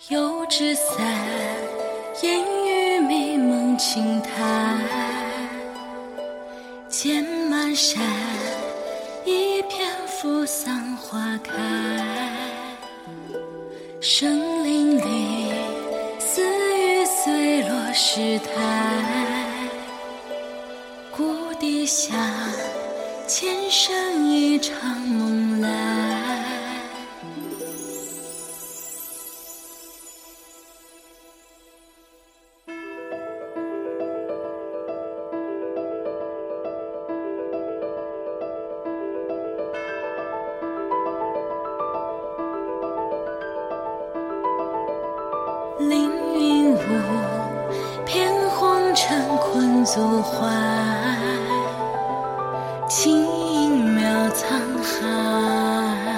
油纸伞，烟雨迷蒙轻叹，剑满山，一片扶桑花开。生林里，似雨碎落石台，谷底下，前生一场梦来。凌云雾，偏红尘困足怀，轻盈渺沧海。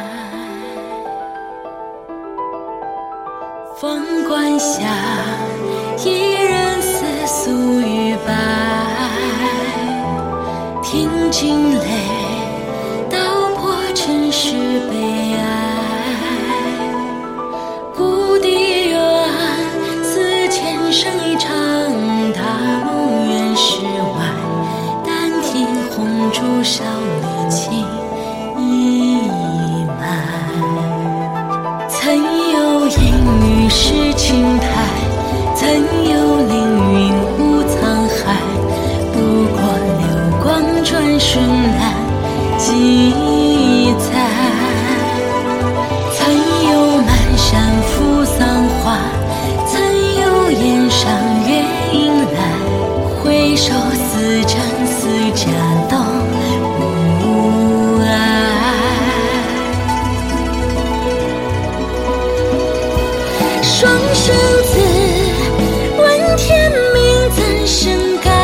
凤冠下，一人似素玉白，听尽泪，道破尘世悲哀。生一场大梦远世外，但听红烛少女情意埋。曾有烟雨湿青苔，曾有凌云护沧海。不过流光转瞬难记载。曾有满山扶桑花，檐上月影来，回首似真似假都无碍。双生子，问天命怎生改？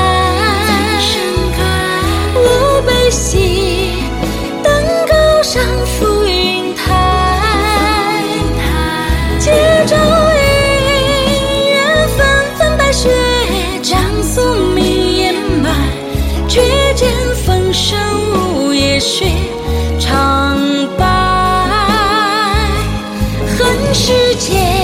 无悲喜，登高上浮云台。借朝雪将宿命掩埋，却见风声无夜雪长白。恨世间